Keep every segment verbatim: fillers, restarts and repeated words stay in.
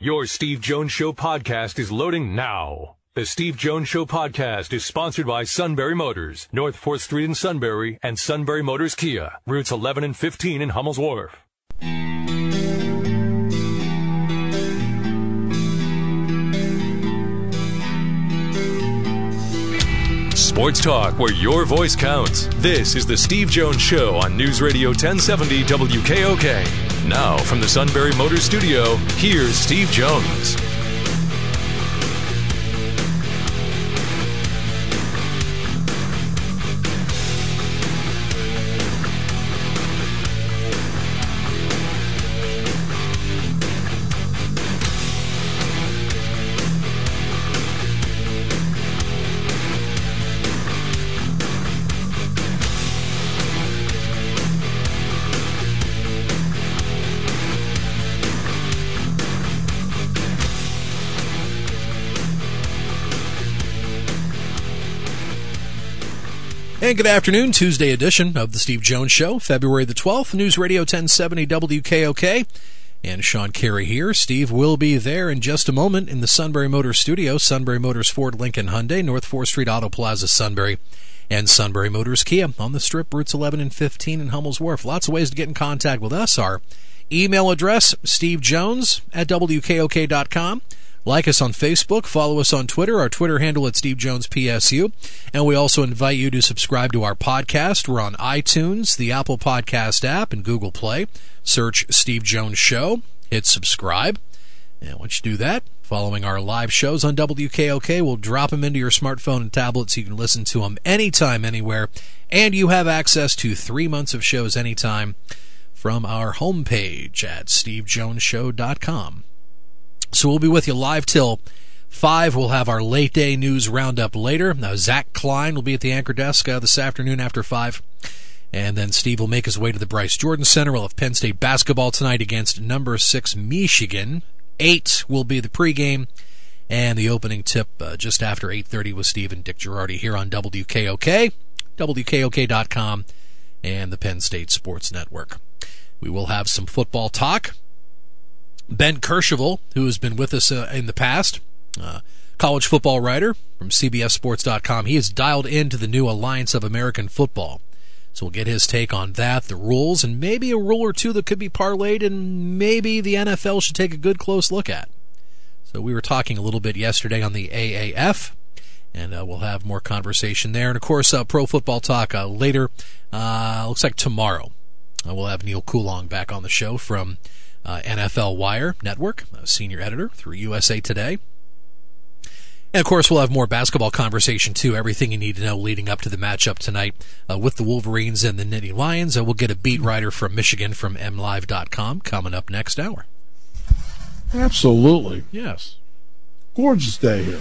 Your Steve Jones Show podcast is loading now. The Steve Jones Show podcast is sponsored by Sunbury Motors, North fourth Street in Sunbury, and Sunbury Motors Kia, routes eleven and fifteen in Hummel's Wharf. Sports talk where your voice counts. This is the Steve Jones Show on News Radio ten seventy W K O K. Now, from the Sunbury Motors studio, here's Steve Jones. And good afternoon, Tuesday edition of the Steve Jones Show, February the twelfth, News Radio ten seventy W K O K, and Sean Carey here. Steve will be there in just a moment in the Sunbury Motors studio, Sunbury Motors Ford Lincoln Hyundai, North fourth Street Auto Plaza, Sunbury, and Sunbury Motors Kia on the Strip, routes eleven and fifteen in Hummel's Wharf. Lots of ways to get in contact with us. Our email address, stevejones at W K O K dot com. Like us on Facebook, follow us on Twitter, our Twitter handle at Steve Jones P S U, and we also invite you to subscribe to our podcast. We're on iTunes, the Apple Podcast app, and Google Play. Search Steve Jones Show, hit subscribe, and once you do that, following our live shows on W K O K, we'll drop them into your smartphone and tablet so you can listen to them anytime, anywhere, and you have access to three months of shows anytime from our homepage at steve jones show dot com. So we'll be with you live till five. We'll have our late day news roundup later. Now, Zach Klein will be at the anchor desk uh, this afternoon after five. And then Steve will make his way to the Bryce Jordan Center. We'll have Penn State basketball tonight against number six Michigan. Eight will be the pregame. And the opening tip uh, just after eight thirty with Steve and Dick Girardi here on W K O K, W K O K dot com, and the Penn State Sports Network. We will have some football talk. Ben Kercheval, who has been with us uh, in the past, uh, college football writer from C B S Sports dot com, he is dialed into the new Alliance of American Football. So we'll get his take on that, the rules, and maybe a rule or two that could be parlayed and maybe the N F L should take a good close look at. So we were talking a little bit yesterday on the A A F, and uh, we'll have more conversation there. And, of course, uh, pro football talk uh, later. Uh, looks like tomorrow uh, we'll have Neil Coulong back on the show from Uh, N F L Wire Network, a senior editor through U S A Today. And, of course, we'll have more basketball conversation, too. Everything you need to know leading up to the matchup tonight uh, with the Wolverines and the Nittany Lions. Uh, we'll get a beat writer from Michigan from M Live dot com coming up next hour. Absolutely. Yes. Gorgeous day here.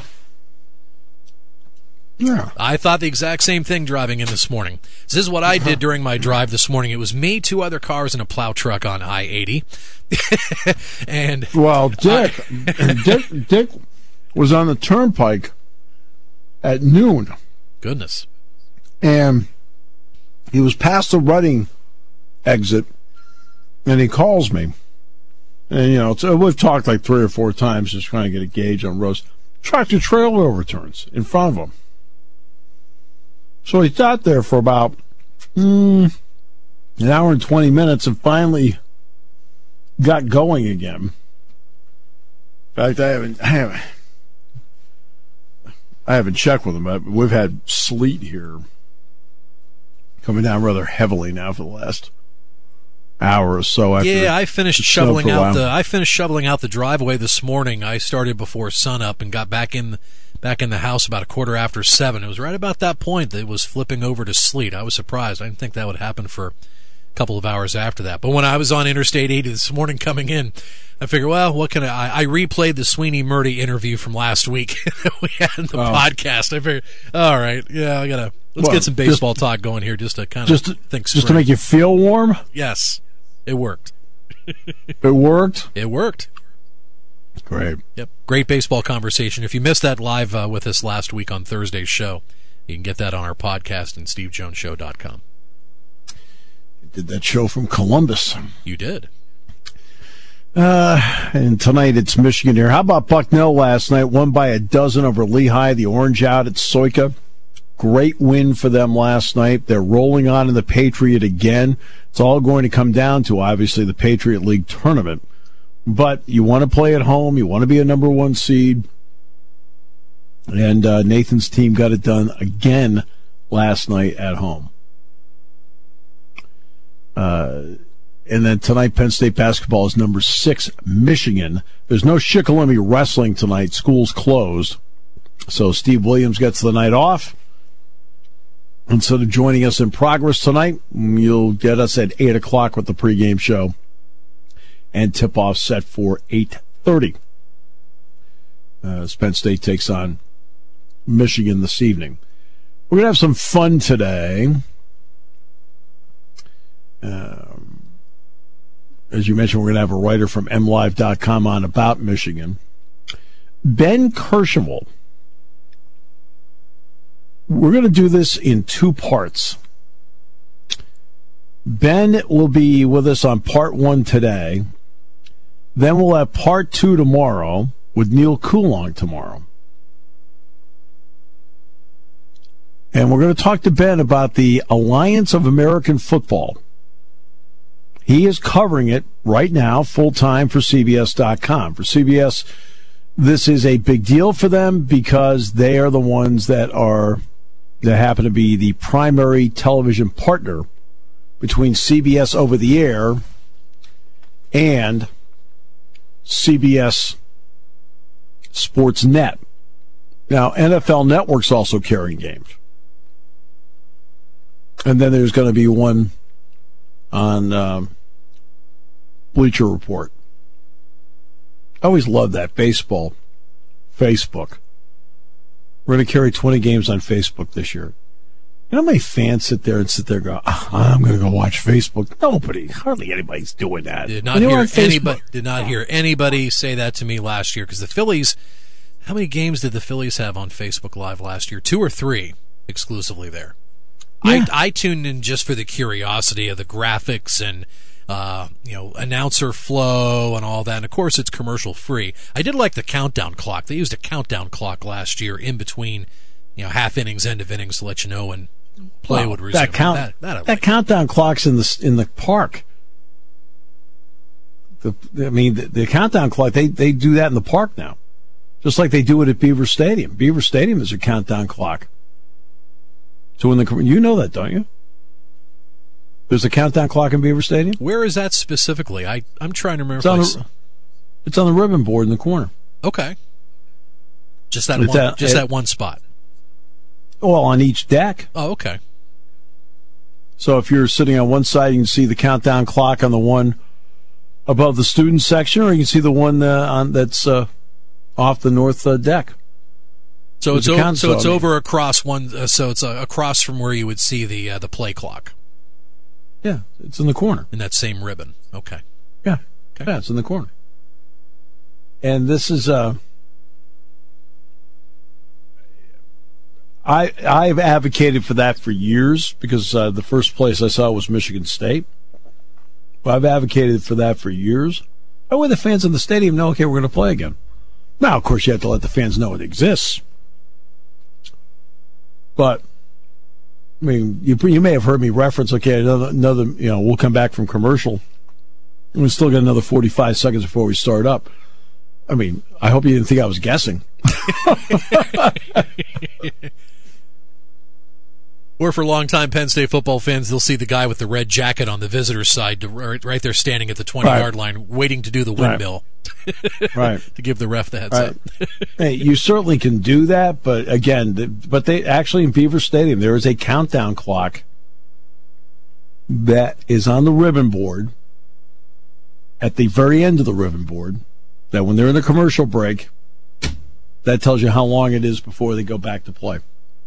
Yeah. I thought the exact same thing driving in this morning. This is what I did during my drive this morning. It was me, two other cars, and a plow truck on I eighty. and Well, Dick, I, Dick, Dick was on the turnpike at noon. Goodness. And he was past the Reading exit, and he calls me. And, you know, so we've talked like three or four times just trying to get a gauge on roads. Tractor trailer overturns in front of him. So he sat there for about mm, an hour and twenty minutes and finally got going again. In fact, I haven't, I haven't, I haven't checked with him, but we've had sleet here coming down rather heavily now for the last hour or so. After yeah, I finished it snowed shoveling for a out while. the I finished shoveling out the driveway this morning. I started before sunup and got back in back in the house about a quarter after seven. It was right about that point that it was flipping over to sleet. I was surprised. I didn't think that would happen for a couple of hours after that. But when I was on Interstate eighty this morning coming in, I figured, well, what can I? I replayed the Sweeney Murdy interview from last week that we had in the Oh. podcast. I figured, all right, yeah, I gotta let's Well, get some baseball talk going here, just to kind of Just to, think. just to straight. make you feel warm? Yes, it worked. It worked? It worked. Great. Yep. Great baseball conversation. If you missed that live uh, with us last week on Thursday's show, you can get that on our podcast and steve jones show dot com. Did that show from Columbus. You did. Uh, and tonight it's Michigan here. How about Bucknell last night? Won by a dozen over Lehigh, the Orange out at Soika. Great win for them last night. They're rolling on in the Patriot again. It's all going to come down to, obviously, the Patriot League tournament. But you want to play at home. You want to be a number one seed. And uh, Nathan's team got it done again last night at home. Uh, and then tonight, Penn State basketball is number six, Michigan. There's no Shikellamy wrestling tonight. School's closed. So Steve Williams gets the night off. Instead of joining us in progress tonight, you'll get us at eight o'clock with the pregame show. And tip-off set for eight thirty. Uh, Penn State takes on Michigan this evening. We're going to have some fun today. Um, as you mentioned, we're going to have a writer from M Live dot com on about Michigan. Ben Kercheval. We're going to do this in two parts. Ben will be with us on part one today. Then we'll have part two tomorrow with Neil Coulong tomorrow. And we're going to talk to Ben about the Alliance of American Football. He is covering it right now full-time for C B S dot com. For C B S, this is a big deal for them because they are the ones that are that happen to be the primary television partner between C B S over the air and C B S Sports Net. Now, N F L Network's also carrying games. And then there's going to be one on um, Bleacher Report. I always loved that baseball Facebook. We're going to carry twenty games on Facebook this year. You know how many fans sit there and sit there and go, oh, I'm going to go watch Facebook? Nobody, hardly anybody's doing that. Did not hear anybody. Did not hear anybody say that to me last year because the Phillies. How many games did the Phillies have on Facebook Live last year? Two or three exclusively there. Yeah. I, I tuned in just for the curiosity of the graphics and uh, you know announcer flow and all that. And of course, it's commercial free. I did like the countdown clock. They used a countdown clock last year in between, you know, half innings, end of innings to let you know when play well, would resume. That, count, that, that, that countdown clock's in the in the park. The, I mean, the, the countdown clock. They they do that in the park now, just like they do it at Beaver Stadium. Beaver Stadium is a countdown clock. So when the you know that, don't you? There's a countdown clock in Beaver Stadium. Where is that specifically? I I'm trying to remember. It's on, the, it's on the ribbon board in the corner. Okay. Just that one. At, just at, that one spot. Well, on each deck. Oh, okay. So if you're sitting on one side, you can see the countdown clock on the one above the student section, or you can see the one uh, on that's uh, off the north uh, deck. So it's o- so it's over across one. Uh, so it's uh, across from where you would see the uh, the play clock. Yeah, it's in the corner. In that same ribbon. Okay. Yeah. Okay. Yeah, it's in the corner. And this is uh I I've advocated for that for years because uh, the first place I saw was Michigan State. But I've advocated for that for years. That way the fans in the stadium know, okay, we're going to play again. Now, of course, you have to let the fans know it exists. But I mean, you you may have heard me reference, okay, another, another, you know, we'll come back from commercial. And we still got another forty-five seconds before we start up. I mean, I hope you didn't think I was guessing. Or for longtime Penn State football fans, they'll see the guy with the red jacket on the visitor's side, to, right there standing at the twenty-yard right. line, waiting to do the windmill. Right. right. To give the ref the heads right. up. Hey, you certainly can do that, but again, the, but they actually in Beaver Stadium, there is a countdown clock that is on the ribbon board at the very end of the ribbon board, that when they're in a commercial break, that tells you how long it is before they go back to play.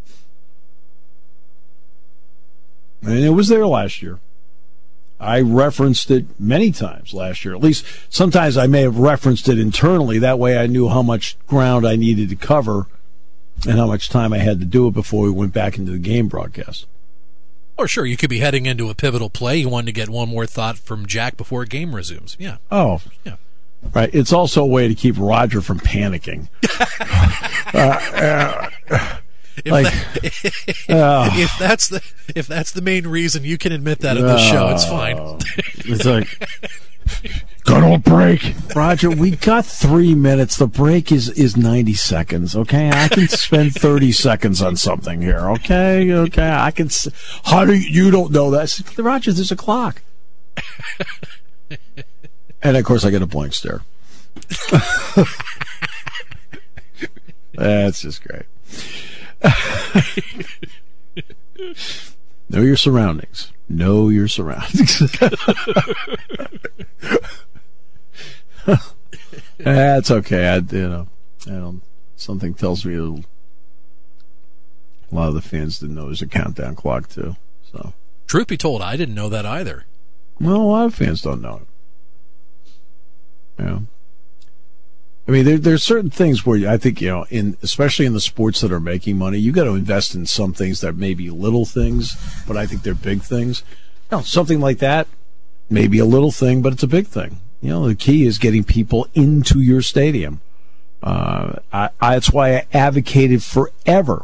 And it was there last year. I referenced it many times last year. At least sometimes I may have referenced it internally. That way I knew how much ground I needed to cover and how much time I had to do it before we went back into the game broadcast. Or sure, you could be heading into a pivotal play. You wanted to get one more thought from Jack before a game resumes. Yeah. Oh, yeah. Right. It's also a way to keep Roger from panicking. uh, uh, If, like, that, uh, if that's the if that's the main reason, you can admit that at this uh, show. It's fine. It's like, good old break, Roger. We got three minutes. The break is is ninety seconds. Okay, I can spend thirty seconds on something here. Okay, okay, I can. How do you, you don't know that, Roger? There's a clock. And of course, I get a blank stare. That's just great. Know your surroundings. Know your surroundings. That's okay. I, you know, I don't. Something tells me a lot of the fans didn't know there's a countdown clock too. So, truth be told, I didn't know that either. Well, a lot of fans don't know it. Yeah. I mean, there, there's certain things where I think, you know, in especially in the sports that are making money, you got to invest in some things that may be little things, but I think they're big things. You know, something like that may be a little thing, but it's a big thing. You know, the key is getting people into your stadium. Uh, I, I, that's why I advocated forever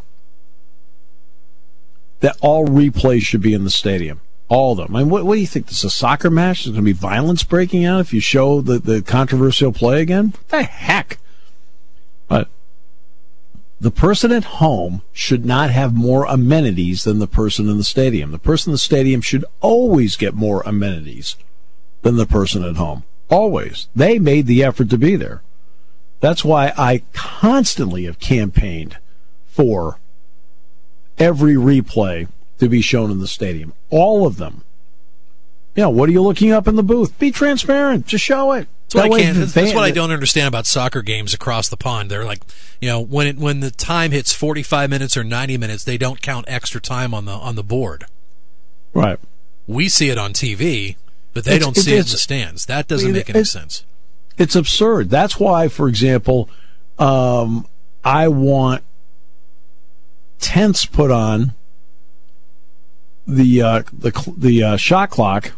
that all replays should be in the stadium. All of them. I mean, what, what do you think? This is a soccer match? There's going to be violence breaking out if you show the, the controversial play again? What the heck? But the person at home should not have more amenities than the person in the stadium. The person in the stadium should always get more amenities than the person at home. Always. They made the effort to be there. That's why I constantly have campaigned for every replay to be shown in the stadium. All of them. You know, what are you looking up in the booth? Be transparent. Just show it. That's, that what, I can't, that's, that's what I don't understand about soccer games across the pond. They're like, you know, when it, when the time hits forty-five minutes or ninety minutes, they don't count extra time on the on the board. Right. We see it on T V, but they it's, don't it, see it in the stands. That doesn't it, make any sense. It's absurd. That's why, for example, um, I want tents put on the uh, the the uh, shot clock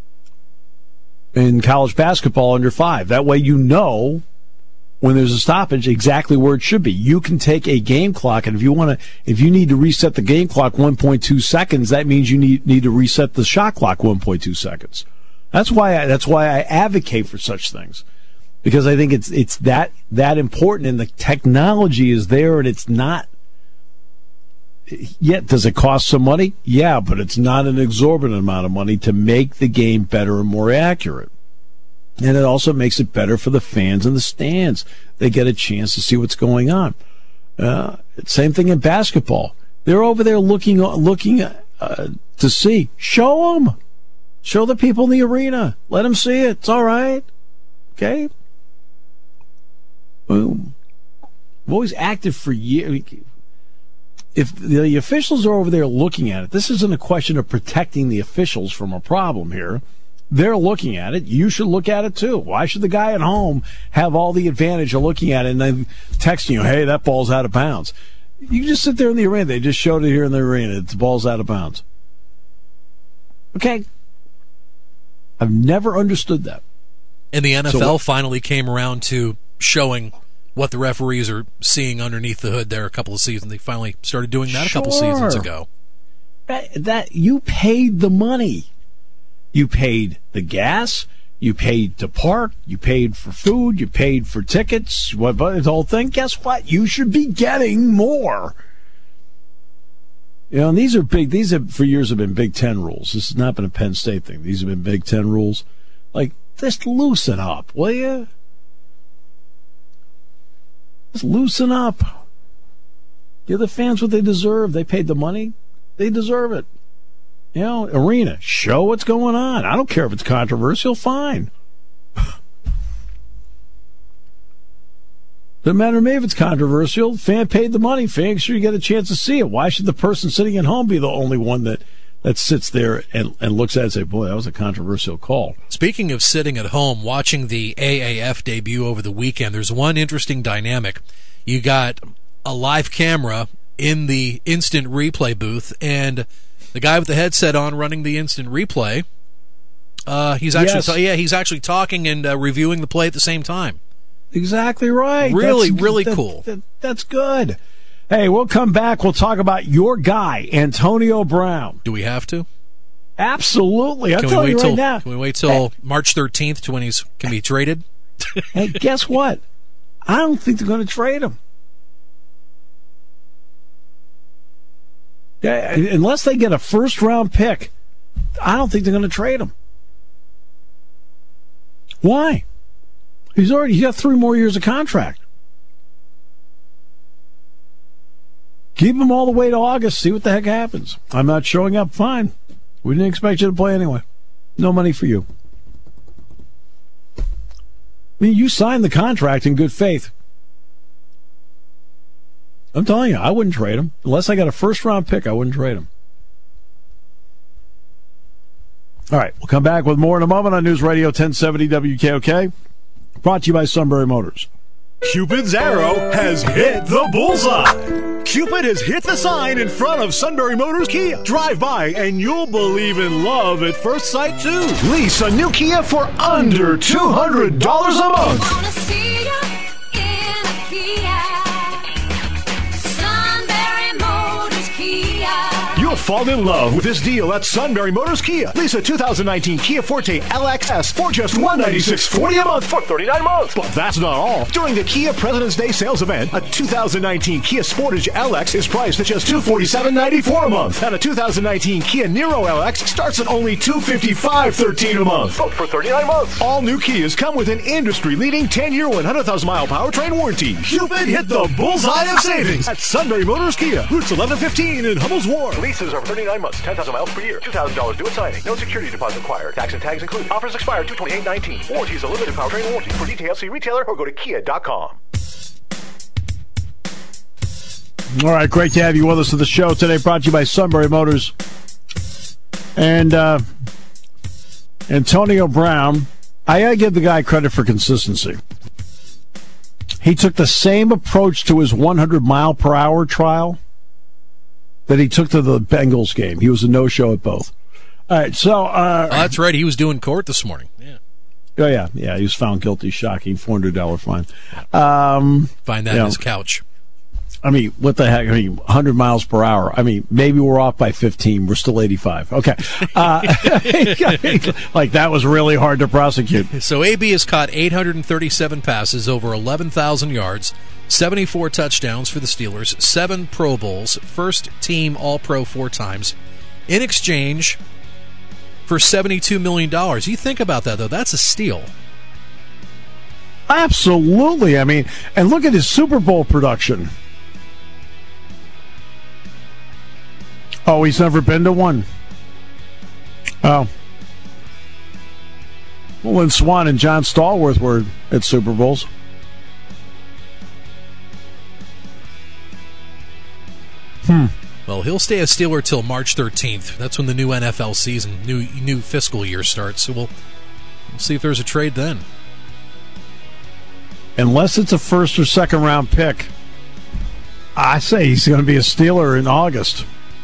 in college basketball under five. That way, you know when there's a stoppage exactly where it should be. You can take a game clock, and if you want to, if you need to reset the game clock one point two seconds, that means you need need to reset the shot clock one point two seconds. That's why I, that's why I advocate for such things, because I think it's it's that that important, and the technology is there, and it's not. Yet, does it cost some money? Yeah, but it's not an exorbitant amount of money to make the game better and more accurate. And it also makes it better for the fans in the stands. They get a chance to see what's going on. Uh, same thing in basketball. They're over there looking looking uh, to see. Show them. Show the people in the arena. Let them see it. It's all right. Okay? Boom. I've always acted for years. If the officials are over there looking at it, this isn't a question of protecting the officials from a problem here. They're looking at it. You should look at it too. Why should the guy at home have all the advantage of looking at it and then texting you, hey, that ball's out of bounds? You can just sit there in the arena. They just showed it here in the arena. The ball's out of bounds. Okay. I've never understood that. And the N F L so, finally came around to showing what the referees are seeing underneath the hood there a couple of seasons. They finally started doing that sure. a couple seasons ago. That, that you paid the money. You paid the gas. You paid to park. You paid for food. You paid for tickets. What the whole thing? Guess what? You should be getting more. You know, and these are big. These have for years have been Big Ten rules. This has not been a Penn State thing. These have been Big Ten rules. Like, just loosen up, will you? Just loosen up. Give the fans what they deserve. They paid the money. They deserve it. You know, arena, show what's going on. I don't care if it's controversial. Fine. Doesn't matter to me if it's controversial. Fan paid the money. Fan, make sure you get a chance to see it. Why should the person sitting at home be the only one that, that sits there and, and looks at it and say, boy, that was a controversial call? Speaking of sitting at home, watching the A A F debut over the weekend, there's one interesting dynamic. You got a live camera in the instant replay booth, and the guy with the headset on running the instant replay Uh, he's actually, Yes. ta- yeah, he's actually talking and uh, reviewing the play at the same time. Exactly right. Really, That's- really that- cool. that- that's good. Hey, we'll come back. We'll talk about your guy, Antonio Brown. Do we have to? Absolutely. I'm Can we telling wait you till right now. Can we wait till March thirteenth to when he's can be traded? Hey, guess what? I don't think they're going to trade him. Yeah, unless they get a first-round pick, I don't think they're going to trade him. Why? He's already he's got three more years of contract. Keep him all the way to August. See what the heck happens. I'm not showing up. Fine. We didn't expect you to play anyway. No money for you. I mean, you signed the contract in good faith. I'm telling you, I wouldn't trade him. Unless I got a first-round pick, I wouldn't trade him. All right, we'll come back with more in a moment on News Radio ten seventy W K O K. Brought to you by Sunbury Motors. Cupid's arrow has hit the bullseye. Cupid has hit the sign in front of Sunbury Motors Kia. Drive by and you'll believe in love at first sight, too. Lease a new Kia for under two hundred dollars a month. Wanna see ya in a Kia. Sunbury Motors Kia. You'll fall in love with this deal at Sunbury Motors Kia. Lease a two thousand nineteen Kia Forte L X S for just one hundred ninety-six dollars and forty cents a month for thirty-nine months. But that's not all. During the Kia President's Day sales event, a two thousand nineteen Kia Sportage L X is priced at just two hundred forty-seven dollars and ninety-four cents a month. And a two thousand nineteen Kia Niro L X starts at only two hundred fifty-five dollars and thirteen cents a month. Both for thirty-nine months. All new Kias come with an industry-leading ten-year, one hundred thousand mile powertrain warranty. Cupid hit the bullseye of savings at Sunbury Motors Kia. Routes eleven fifteen in Hummel's Wharf. Leases are for thirty-nine months, ten thousand miles per year, two thousand dollars due at signing. No security deposit required. Tax and tags included. Offers expire two twenty-eight nineteen. Warranty is a limited powertrain warranty. For details, see retailer or go to kia dot com. All right, great to have you with us to the show today. Brought to you by Sunbury Motors. And uh, Antonio Brown, I got to give the guy credit for consistency. He took the same approach to his one hundred mile per hour trial that he took to the Bengals game. He was a no-show at both. All right, so... Uh, Oh, that's right. He was doing court this morning. Yeah. Oh, yeah, yeah. He was found guilty. Shocking. four hundred dollars fine. Um, Find that you in know, his couch. I mean, what the heck? I mean, one hundred miles per hour. I mean, maybe we're off by fifteen. We're still eighty-five. Okay. Uh, like, that was really hard to prosecute. So A B has caught eight hundred thirty-seven passes, over eleven thousand yards, seventy-four touchdowns for the Steelers, seven Pro Bowls, first team All-Pro four times, in exchange for seventy-two million dollars. You think about that, though. That's a steal. Absolutely. I mean, and look at his Super Bowl production. Oh, he's never been to one. Oh. Well, when Swan and John Stallworth were at Super Bowls. Hmm. Well, he'll stay a Steeler till March thirteenth. That's when the new N F L season, new new fiscal year starts. So we'll, we'll see if there's a trade then. Unless it's a first or second round pick, I say he's going to be a Steeler in August.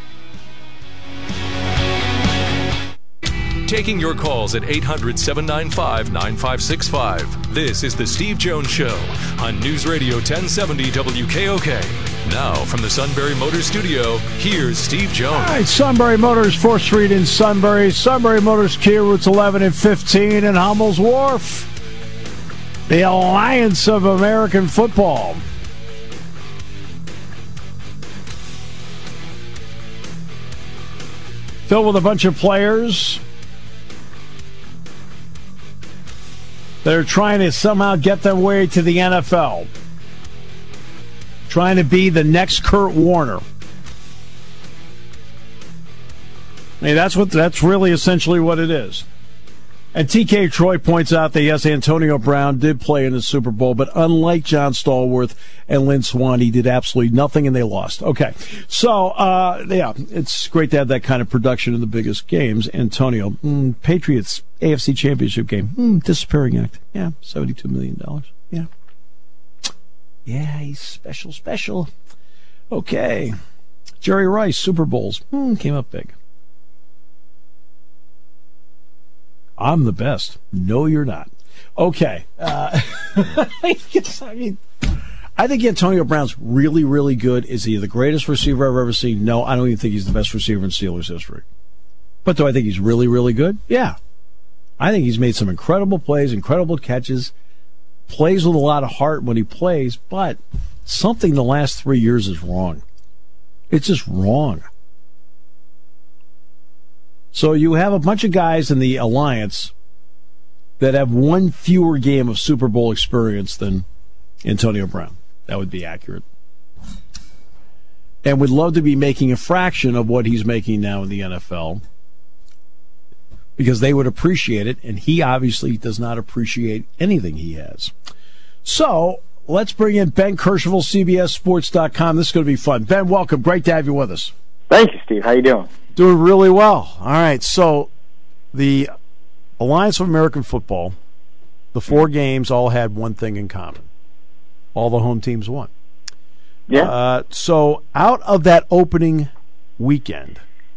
Taking your calls at eight hundred, seven nine five, nine five six five. This is The Steve Jones Show on News Radio ten seventy W K O K. Now, from the Sunbury Motors Studio, here's Steve Jones. All right, Sunbury Motors, fourth Street in Sunbury. Sunbury Motors, Kia, routes eleven and fifteen in Hummel's Wharf. The Alliance of American Football. Filled with a bunch of players that are trying to somehow get their way to the N F L. Trying to be the next Kurt Warner. I mean, that's what that's really essentially what it is. And T K Troy points out that, yes, Antonio Brown did play in the Super Bowl, but unlike John Stallworth and Lynn Swann, he did absolutely nothing, and they lost. Okay, so, uh, yeah, it's great to have that kind of production in the biggest games. Antonio, mm, Patriots, A F C Championship game, mm, disappearing act. Yeah, seventy-two million dollars. Yeah. Yeah, he's special, special. Okay. Jerry Rice, Super Bowls, mm, came up big. I'm the best. No, you're not. Okay. Uh, I mean, I think Antonio Brown's really, really good. Is he the greatest receiver I've ever seen? No, I don't even think he's the best receiver in Steelers history. But do I think he's really, really good? Yeah. I think he's made some incredible plays, incredible catches, plays with a lot of heart when he plays, but something the last three years is wrong. It's just wrong. So you have a bunch of guys in the alliance that have one fewer game of Super Bowl experience than Antonio Brown. That would be accurate. And would love to be making a fraction of what he's making now in the N F L because they would appreciate it, and he obviously does not appreciate anything he has. So let's bring in Ben Kercheval, C B S Sports dot com. This is going to be fun. Ben, welcome. Great to have you with us. Thank you, Steve. How you doing? Doing really well. All right, so the Alliance of American Football, the four games all had one thing in common. All the home teams won. Yeah. Uh, so out of that opening weekend,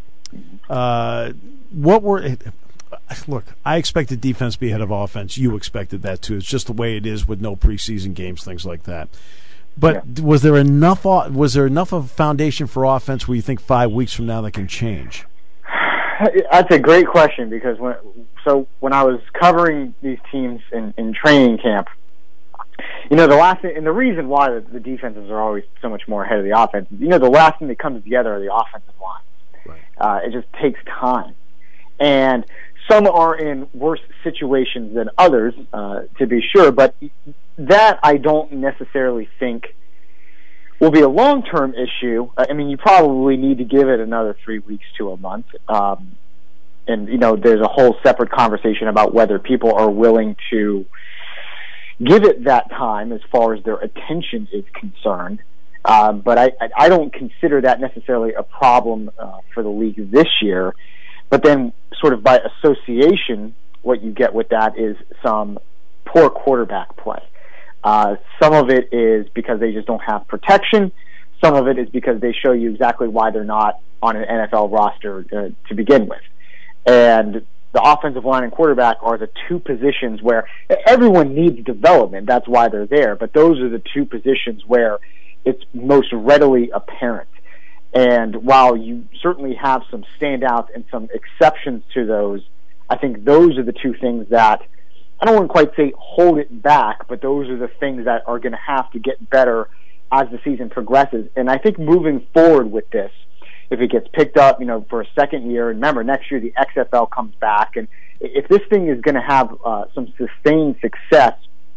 uh, what were – look, I expected defense to be ahead of offense. You expected that too. It's just the way it is with no preseason games, things like that. But yeah. was there enough was there enough of a foundation for offense where you think five weeks from now that can change? That's a great question because when so when I was covering these teams in, in training camp, you know, the last thing, and the reason why the, the defenses are always so much more ahead of the offense, you know, the last thing that comes together are the offensive lines. Right. Uh, it just takes time. And some are in worse situations than others, uh, to be sure, but that I don't necessarily think will be a long-term issue. I mean, you probably need to give it another three weeks to a month. Um, and, you know, there's a whole separate conversation about whether people are willing to give it that time as far as their attention is concerned. Um, but I, I don't consider that necessarily a problem uh, for the league this year. But then sort of by association, what you get with that is some poor quarterback play. Uh, some of it is because they just don't have protection. Some of it is because they show you exactly why they're not on an N F L roster uh, to begin with. And the offensive line and quarterback are the two positions where everyone needs development. That's why they're there. But those are the two positions where it's most readily apparent. And while you certainly have some standouts and some exceptions to those, I think those are the two things that, I don't want to quite say hold it back, but those are the things that are going to have to get better as the season progresses. And I think moving forward with this, if it gets picked up, you know, for a second year, and remember, next year the X F L comes back, and if this thing is going to have uh, some sustained success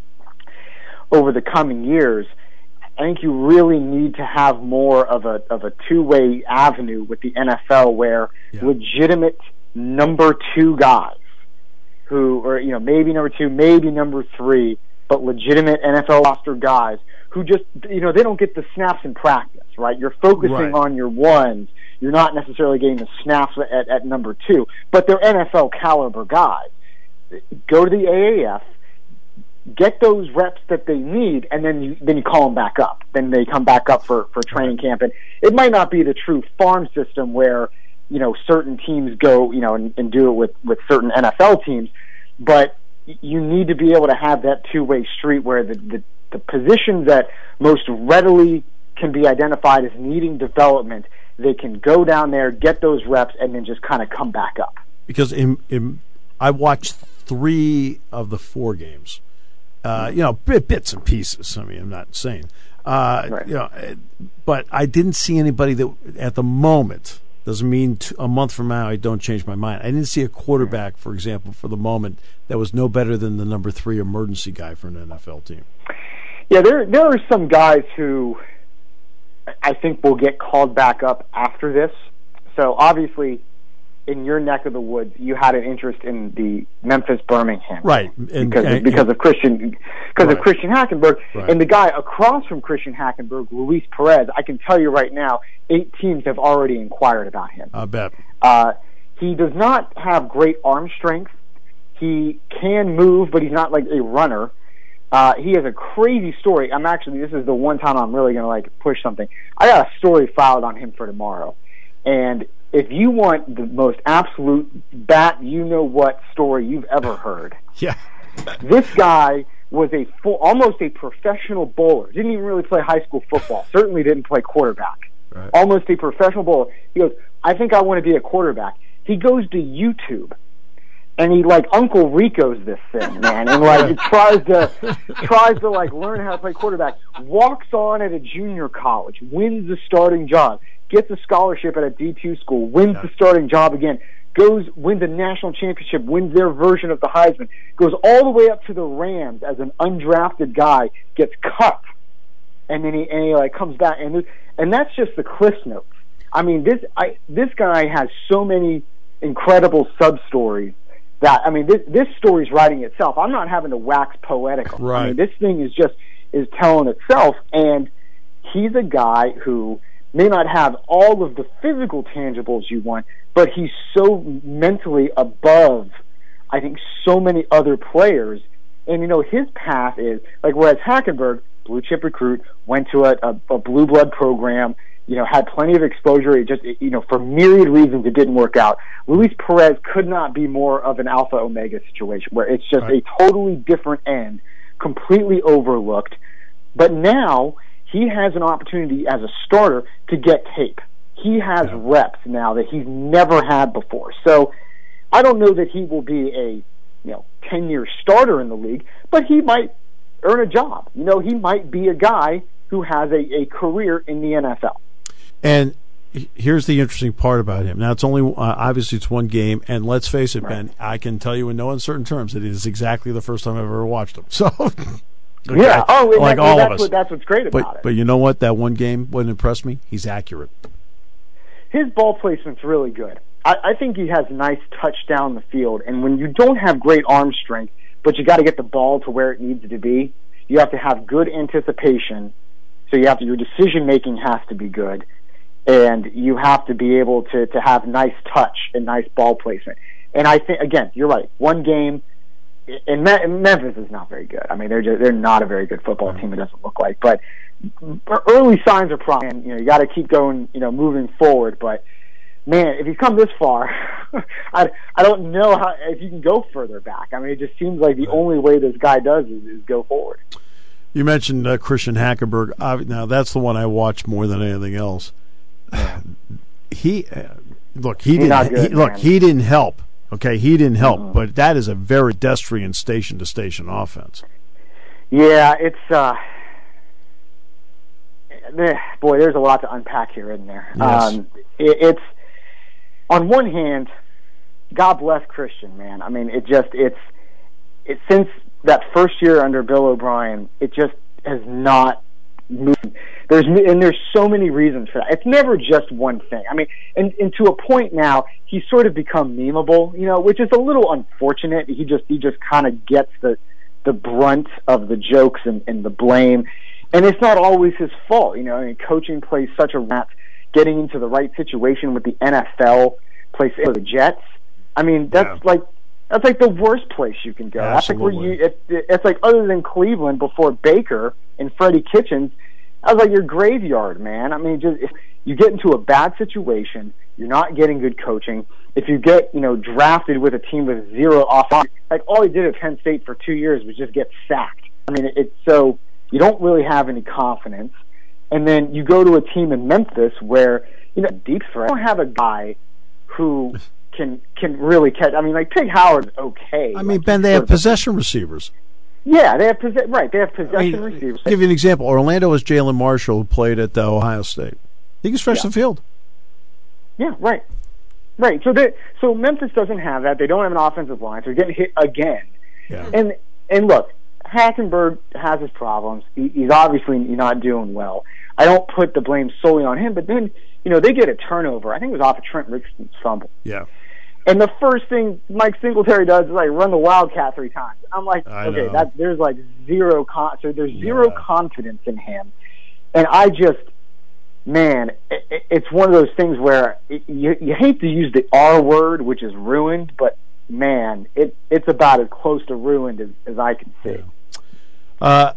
over the coming years, I think you really need to have more of a of a two-way avenue with the N F L where yeah. legitimate number two guys who, or, you know, maybe number two, maybe number three, but legitimate N F L roster guys who just, you know, they don't get the snaps in practice, right? You're focusing right. on your ones. You're not necessarily getting the snaps at, at number two, but they're N F L caliber guys. Go to the A A F, get those reps that they need, and then you then you call them back up. Then they come back up for, for training camp. And it might not be the true farm system where, you know, certain teams go, you know, and, and do it with, with certain N F L teams, but you need to be able to have that two-way street where the, the, the positions that most readily can be identified as needing development, they can go down there, get those reps, and then just kind of come back up. Because in, in, I watched three of the four games. Uh, you know, bits and pieces. I mean, I'm not saying, uh, right. you know, but I didn't see anybody that at the moment, doesn't mean t- a month from now I don't change my mind. I didn't see a quarterback, for example, for the moment that was no better than the number three emergency guy for an N F L team. Yeah, there there are some guys who I think will get called back up after this. So obviously, in your neck of the woods, you had an interest in the Memphis Birmingham, right? And, because and, of, because and, of Christian, because right. of Christian Hackenberg, right. and the guy across from Christian Hackenberg, Luis Perez. I can tell you right now, eight teams have already inquired about him. I bet. Uh, he does not have great arm strength. He can move, but he's not like a runner. Uh, he has a crazy story. I'm actually, this is the one time I'm really going to like push something. I got a story filed on him for tomorrow. And if you want the most absolute bat you know what story you've ever heard, Yeah. this guy was a full, almost a professional bowler. Didn't even really play high school football. Certainly didn't play quarterback. Right. Almost a professional bowler. He goes, I think I want to be a quarterback. He goes to YouTube and he like Uncle Rico's this thing, man, and like he tries to tries to like learn how to play quarterback. Walks on at a junior college, wins the starting job, gets a scholarship at a D two school, wins Yeah. the starting job again, goes wins a national championship, wins their version of the Heisman, goes all the way up to the Rams as an undrafted guy, gets cut, and then he and he like comes back, and and that's just the Cliff Notes. I mean, this I this guy has so many incredible sub stories. That I mean, this this story's writing itself. I'm not having to wax poetical. Right. I mean, this thing is just is telling itself. And he's a guy who may not have all of the physical tangibles you want, but he's so mentally above, I think, so many other players. And you know, his path is like whereas Hackenberg, blue chip recruit, went to a, a, a blue blood program. You know, had plenty of exposure. It just, you know, for myriad reasons, it didn't work out. Luis Perez could not be more of an alpha omega situation where it's just Right. a totally different end, completely overlooked. But now he has an opportunity as a starter to get tape. He has Yeah. reps now that he's never had before. So I don't know that he will be a, you know, ten-year starter in the league, but he might earn a job. You know, he might be a guy who has a, a career in the N F L. And here's the interesting part about him. Now, it's only uh, obviously it's one game, and let's face it, Right. Ben. I can tell you in no uncertain terms that it is exactly the first time I've ever watched him. So, okay. Yeah. Oh, and like that, all that's of us. What, that's what's great about But it. but you know what? That one game wouldn't impress me. He's accurate. His ball placement's really good. I, I think he has nice touch down the field, and when you don't have great arm strength, but you got to get the ball to where it needs to be, you have to have good anticipation. So you have to, your decision making has to be good, and you have to be able to to have nice touch and nice ball placement. And I think again, you're right. One game, and Me- Memphis is not very good. I mean, they're just, they're not a very good football team. It doesn't look like, but early signs are promising. You know, you got to keep going. You know, moving forward. But man, if he's come this far, I I don't know how if you can go further back. I mean, it just seems like the only way this guy does is, is go forward. You mentioned uh, Christian Hackenberg. Uh, now that's the one I watched more than anything else. He uh, look, he He's not didn't. good, he, look, man. he didn't help. Okay, he didn't help. Mhm. But that is a very pedestrian station-to-station offense. Yeah, it's uh, eh, boy, there's a lot to unpack here, isn't there? Yes. Um, it, it's on one hand, God bless Christian, man. I mean, it just it's it since that first year under Bill O'Brien, it just has not moved. There's and there's so many reasons for that. It's never just one thing. I mean, and, and to a point now, he's sort of become memeable, you know, which is a little unfortunate. He just he just kind of gets the the brunt of the jokes and, and the blame, and it's not always his fault. You know, I mean, coaching plays such a role. Getting into the right situation with the N F L, plays for the Jets. I mean, that's Yeah. like that's like the worst place you can go. That's like where Absolutely. you. It, it, it's like other than Cleveland before Baker and Freddie Kitchens. I was like your graveyard, man. I mean, just if you get into a bad situation, you're not getting good coaching. If you get, you know, drafted with a team with zero offense, like all he did at Penn State for two years was just get sacked. I mean, it's so you don't really have any confidence. And then you go to a team in Memphis where, you know, deep threat. You don't have a guy who can can really catch. I mean, like Tig Howard's okay. I mean, Like, Ben, he's they have sort of a- possession receivers. Yeah, they have possession. Right, they have I possession mean, receivers. give you an example. Orlando has Jalen Marshall, who played at uh, Ohio State. He can stretch Yeah. the field. Yeah, right, right. So they so Memphis doesn't have that. They don't have an offensive line, so they're getting hit again. Yeah. And and look, Hackenberg has his problems. He, he's obviously not doing well. I don't put the blame solely on him, but then you know they get a turnover. I think it was off of Trent Richardson's fumble. Yeah. And the first thing Mike Singletary does is like run the Wildcat three times. I'm like, I okay, know. that there's like zero con, so there's zero Yeah. confidence in him, and I just, man, it, it- it's one of those things where it, you you hate to use the R word, which is ruined, but man, it it's about as close to ruined as, as I can see. Uh,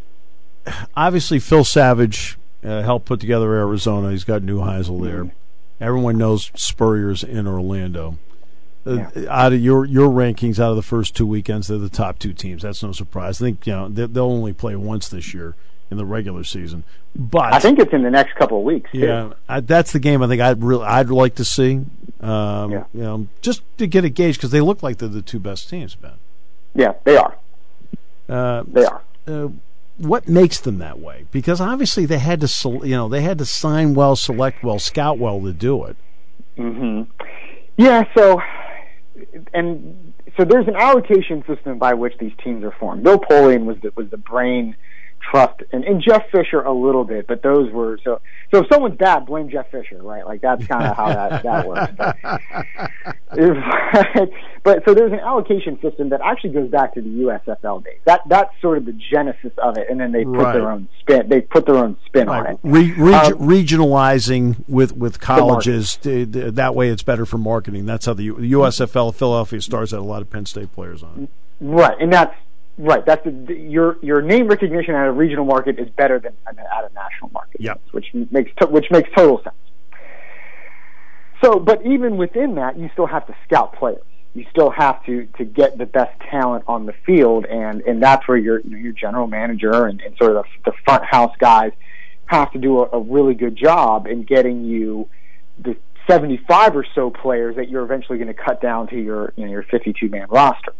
obviously, Phil Savage uh, helped put together Arizona. He's got Neuheisel there. Everyone knows Spurrier's in Orlando. Yeah. Uh, out of your your rankings, out of the first two weekends, they're the top two teams. That's no surprise. I think you know they, they'll only play once this year in the regular season, but I think it's in the next couple of weeks. Too. Yeah, I, that's the game I think I'd really I'd like to see. Um, Yeah. You know, just to get a gauge because they look like they're the two best teams, Ben. Yeah, they are. Uh, They are. uh, what makes them that way? Because obviously they had to, sel- you know, they had to sign well, select well, scout well to do it. hmm Yeah, so and so there's an allocation system by which these teams are formed. Bill Polian was the, was the brain trust, and, and Jeff Fisher a little bit, but those were so. So if someone's bad, blame Jeff Fisher, right? Like that's kind of how that that works. But, it, but so there's an allocation system that actually goes back to the U S F L days. That that's sort of the genesis of it, and then they put Right. their own spin. They put their own spin on Right. it. Re- reg- Um, regionalizing with with colleges, to, to- that way it's better for marketing. That's how the U- U S F L Philadelphia Stars had a lot of Penn State players on it. Right, and that's right. That's the, your your name recognition at a regional market is better than at a national market. Yep. which makes to, which makes total sense. So, but even within that, you still have to scout players. You still have to, to get the best talent on the field, and, and that's where your you know, your general manager and, and sort of the, the front house guys have to do a, a really good job in getting you the seventy-five or so players that you're eventually going to cut down to your you know your fifty-two man roster.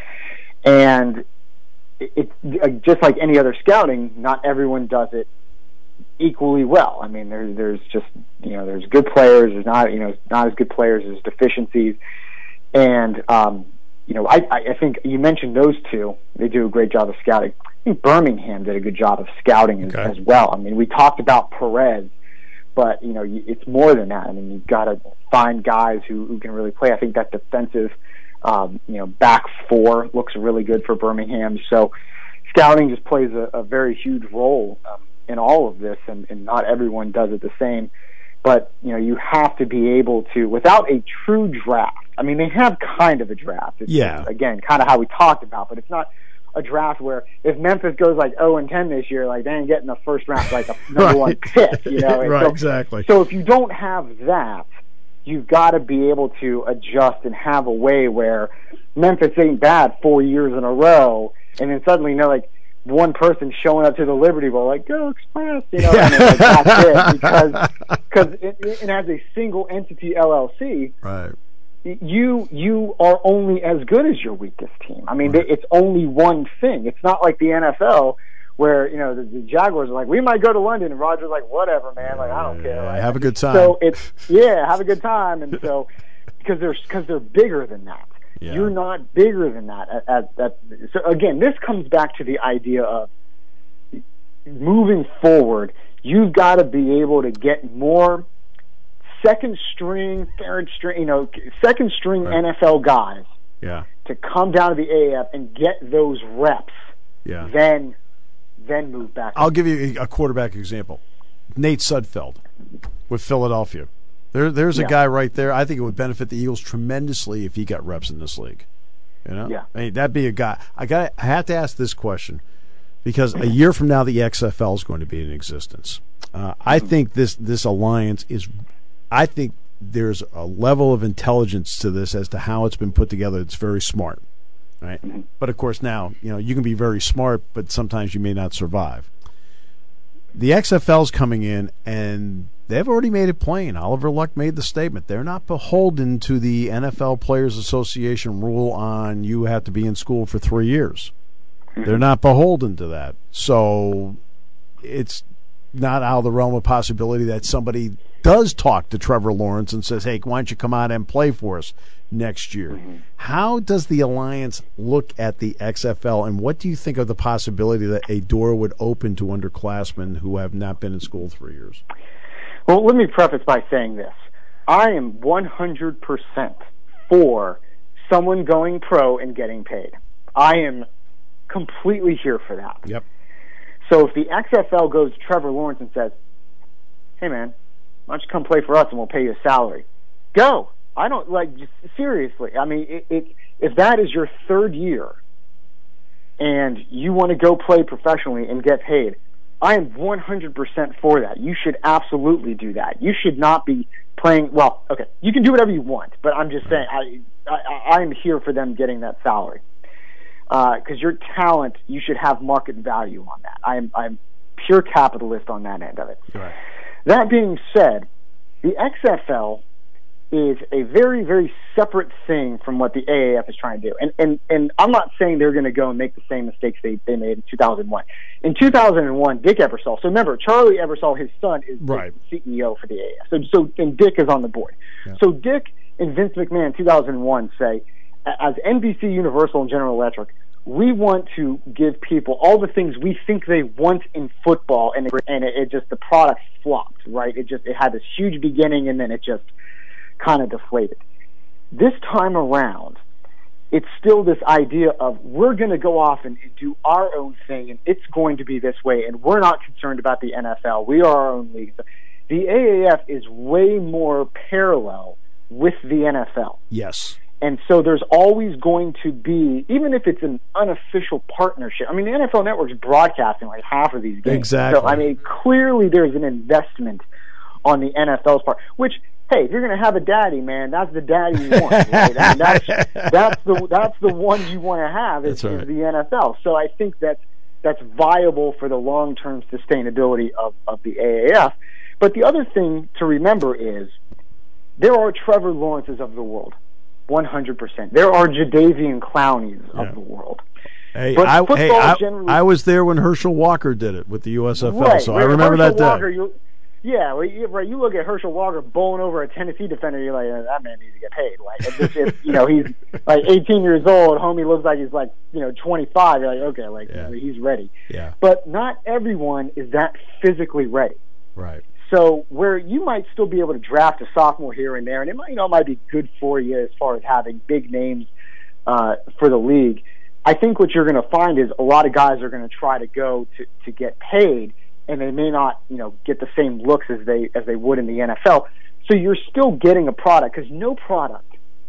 And it, it just like any other scouting, not everyone does it equally well. I mean, there's there's just you know there's good players, there's not you know not as good players, there's deficiencies, and um, you know I I think you mentioned those two. They do a great job of scouting. I think Birmingham did a good job of scouting as, Okay. as well. I mean, we talked about Perez, but you know you, it's more than that. I mean, you've got to find guys who, who can really play. I think that defensive um, you know back four looks really good for Birmingham. So scouting just plays a, a very huge role um, in all of this, and, and not everyone does it the same. But you know, you have to be able to, without a true draft. I mean, they have kind of a draft. It's, Yeah. Again, kind of how we talked about, but it's not a draft where if Memphis goes like oh and ten this year, like they ain't getting a first round, like a number Right. one pick. You know, And Right, so, exactly. So if you don't have that, you've got to be able to adjust and have a way where Memphis ain't bad four years in a row, and then suddenly you know like one person showing up to the Liberty Bowl like go Express, you know, and like, that's it because because it, it, and as a single entity L L C, Right. you you are only as good as your weakest team. I mean, Right. it's only one thing. It's not like the N F L where you know the, the Jaguars are like, we might go to London, and Rodgers like, whatever, man, like I don't care. Yeah, Like, have a good time. So it's yeah, have a good time, and so because they're because they're bigger than that. Yeah. You're not bigger than that. At, at, at, so again, this comes back to the idea of moving forward. You've got to be able to get more second string, third string, you know, second string Right. N F L guys Yeah. to come down to the A A F and get those reps. Yeah. Then, then move back. I'll give you a quarterback example. Nate Sudfeld with Philadelphia. There, there's a Yeah. guy right there. I think it would benefit the Eagles tremendously if he got reps in this league. You know, Yeah. I mean, that'd be a guy. I got. I have to ask this question because a year from now, the X F L is going to be in existence. Uh, I think this this alliance is. I think there's a level of intelligence to this as to how it's been put together. It's very smart, right? But of course, now you know you can be very smart, but sometimes you may not survive. The X F L's coming in, and they've already made it plain. Oliver Luck made the statement. They're not beholden to the N F L Players Association rule on you have to be in school for three years. They're not beholden to that. So it's not out of the realm of possibility that somebody does talk to Trevor Lawrence and says, hey, why don't you come out and play for us next year? Mm-hmm. How does the Alliance look at the X F L, and what do you think of the possibility that a door would open to underclassmen who have not been in school three years? Well, let me preface by saying this. I am one hundred percent for someone going pro and getting paid. I am completely here for that. Yep. So if the X F L goes to Trevor Lawrence and says, hey, man, why don't you come play for us and we'll pay you a salary? Go. I don't, like, just, seriously. I mean, it, it, if that is your third year and you want to go play professionally and get paid, I am one hundred percent for that. You should absolutely do that. You should not be playing, well, okay, you can do whatever you want, but I'm just saying, I, I, I'm here for them getting that salary. Because uh, your talent, you should have market value on that. I'm, I'm pure capitalist on that end of it. Right. That being said, the X F L is a very, very separate thing from what the A A F is trying to do. And and, and I'm not saying they're going to go and make the same mistakes they, they made in two thousand one. In two thousand one, Dick Ebersol, so remember, Charlie Ebersol, his son, is right. the C E O for the A A F. So, so and Dick is on the board. Yeah. So Dick and Vince McMahon in two thousand one say, as N B C Universal and General Electric, we want to give people all the things we think they want in football, and it, and it, it just, the product flopped, right? It just, it had this huge beginning, and then it just kind of deflated. This time around, it's still this idea of we're going to go off and, and do our own thing, and it's going to be this way, and we're not concerned about the N F L. We are our own league. The A A F is way more parallel with the N F L. Yes. And so there's always going to be, even if it's an unofficial partnership, I mean, the N F L Network's broadcasting like half of these games. Exactly. So, I mean, clearly there's an investment on the N F L's part, which, hey, if you're going to have a daddy, man, that's the daddy you want. Right? I mean, that's, that's, the, that's the one you want to have is, right. is the N F L. So I think that's, that's viable for the long-term sustainability of, of the A A F. But the other thing to remember is there are Trevor Lawrences of the world. one hundred percent. There are Jadeveon Clowneys of yeah. the world. Hey, I, hey I, I was there when Herschel Walker did it with the U S F L, right, so I remember Herschel that Walker, day. You, yeah, well, you, right. You look at Herschel Walker bowling over a Tennessee defender, you're like, oh, that man needs to get paid. Like, it's just, it's, you know, he's like eighteen years old. Homie looks like he's like, you know, twenty-five. You're like, okay, like yeah. he's ready. Yeah. But not everyone is that physically ready. Right. So where you might still be able to draft a sophomore here and there, and it might, you know, it might be good for you as far as having big names uh, for the league. I think what you're going to find is a lot of guys are going to try to go to, to get paid, and they may not, you know, get the same looks as they as they would in the N F L. So you're still getting a product, because no product,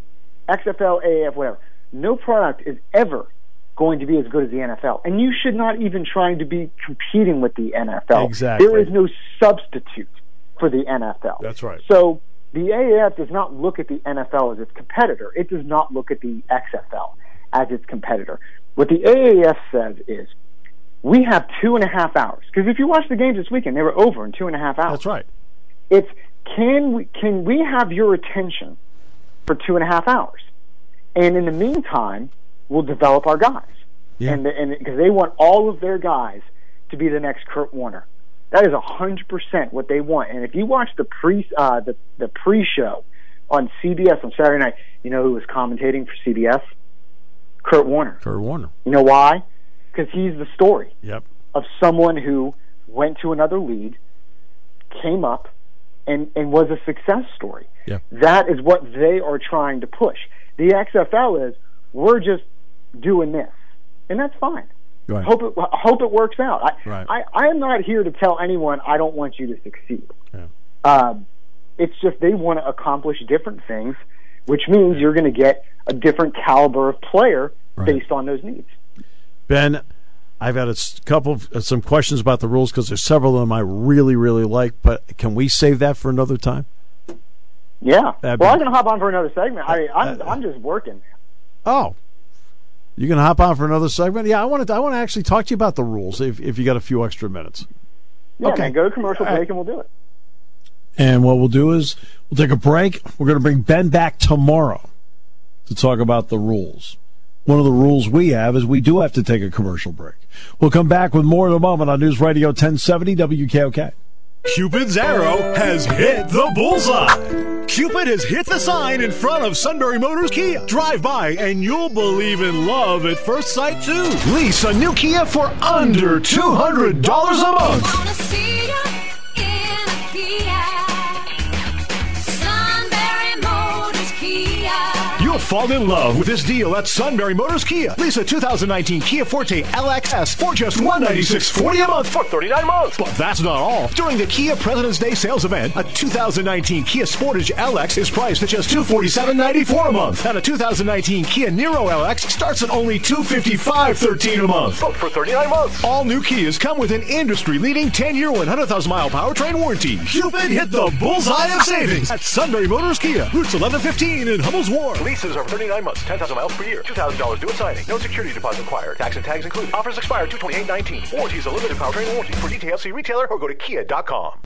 X F L, A A F, whatever, no product is ever going to be as good as the N F L. And you should not even trying to be competing with the N F L. Exactly. There is no substitute for the N F L. That's right. So the A A F does not look at the N F L as its competitor. It does not look at the X F L as its competitor. What the A A F says is, we have two and a half hours. Because if you watch the games this weekend, they were over in two and a half hours. That's right. It's, can we, can we have your attention for two and a half hours? And in the meantime, we'll develop our guys. Yeah. And and because they want all of their guys to be the next Kurt Warner. That is one hundred percent what they want. And if you watch the pre uh, the, the pre-show on C B S on Saturday night, you know who was commentating for C B S? Kurt Warner. Kurt Warner. You know why? Because he's the story yep. of someone who went to another league, came up, and, and was a success story. Yep. That is what they are trying to push. The X F L is, we're just doing this. And that's fine. Right. Hope it hope it works out. I, right. I I am not here to tell anyone I don't want you to succeed. Yeah. Um, it's just they want to accomplish different things, which means you're going to get a different caliber of player right. based on those needs. Ben, I've got a couple of, uh, some questions about the rules because there's several of them I really really like. But can we save that for another time? Yeah. That'd well, be, I'm going to hop on for another segment. I I'm uh, I'm just working. Oh. You can hop on for another segment? Yeah, I want to. I want to actually talk to you about the rules if if you got a few extra minutes. Yeah, okay. man, go to commercial break right. and we'll do it. And what we'll do is we'll take a break. We're going to bring Ben back tomorrow to talk about the rules. One of the rules we have is we do have to take a commercial break. We'll come back with more in a moment on News Radio ten seventy W K O K. Cupid's arrow has hit the bullseye. Cupid has hit the sign in front of Sunbury Motors Kia. Drive by and you'll believe in love at first sight, too. Lease a new Kia for under two hundred dollars a month. Wanna see ya in a Kia. Sunbury Motors Kia. You'll fall fall in love with this deal at Sunbury Motors Kia. Lease a two thousand nineteen Kia Forte L X S for just one hundred ninety-six dollars and forty cents a month for thirty-nine months. But that's not all. During the Kia President's Day sales event, a two thousand nineteen Kia Sportage L X is priced at just two hundred forty-seven dollars and ninety-four cents a month. And a two thousand nineteen Kia Niro L X starts at only two hundred fifty-five dollars and thirteen cents a month. Both for thirty-nine months. All new Kias come with an industry-leading ten-year, one hundred thousand mile powertrain warranty. Cupid hit the bullseye of savings at Sunbury Motors Kia, routes eleven fifteen in Hummel's Wharf. Leases are for thirty-nine months, ten thousand miles per year, two thousand dollars due at signing. No security deposit required. Tax and tags included. Offers expire two twenty-eight nineteen. Warranty is a limited powertrain warranty. For details, see retailer or go to kia dot com.